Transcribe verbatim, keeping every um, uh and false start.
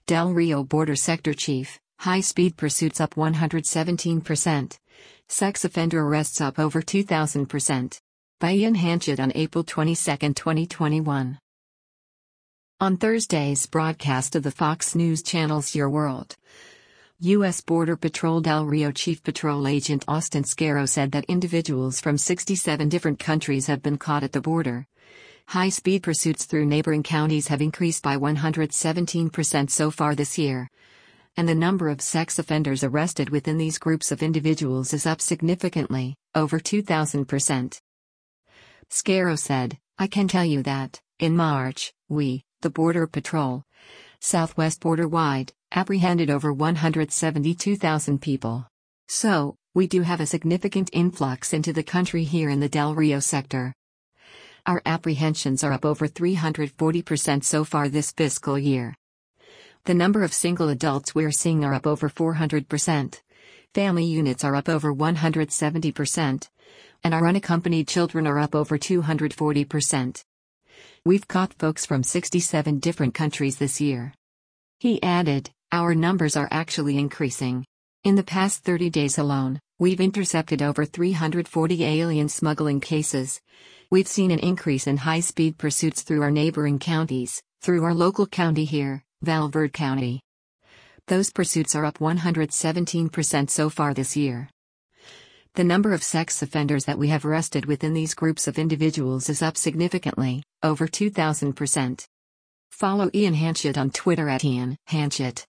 Del Rio Border Sector Chief, high-speed pursuits up one hundred seventeen percent. Sex offender arrests up over two thousand percent. By Ian Hanchett on April twenty-second, twenty twenty-one. On Thursday's broadcast of the Fox News Channel's Your World, U S Border Patrol Del Rio Chief Patrol Agent Austin Scaro said that individuals from sixty-seven different countries have been caught at the border. High-speed pursuits through neighboring counties have increased by one hundred seventeen percent so far this year. And the number of sex offenders arrested within these groups of individuals is up significantly, over two thousand percent. Scaro said, "I can tell you that, in March, we, the Border Patrol, Southwest border-wide, apprehended over one hundred seventy-two thousand people. So, we do have a significant influx into the country here in the Del Rio sector. Our apprehensions are up over three hundred forty percent so far this fiscal year. The number of single adults we're seeing are up over four hundred percent. Family units are up over one hundred seventy percent. And our unaccompanied children are up over two hundred forty percent. We've caught folks from sixty-seven different countries this year." He added, "Our numbers are actually increasing. In the past thirty days alone, we've intercepted over three hundred forty alien smuggling cases. We've seen an increase in high-speed pursuits through our neighboring counties, through our local county here, Val Verde County. Those pursuits are up one hundred seventeen percent so far this year. The number of sex offenders that we have arrested within these groups of individuals is up significantly, over two thousand percent. Follow Ian Hanchett on Twitter at Ian Hanchett.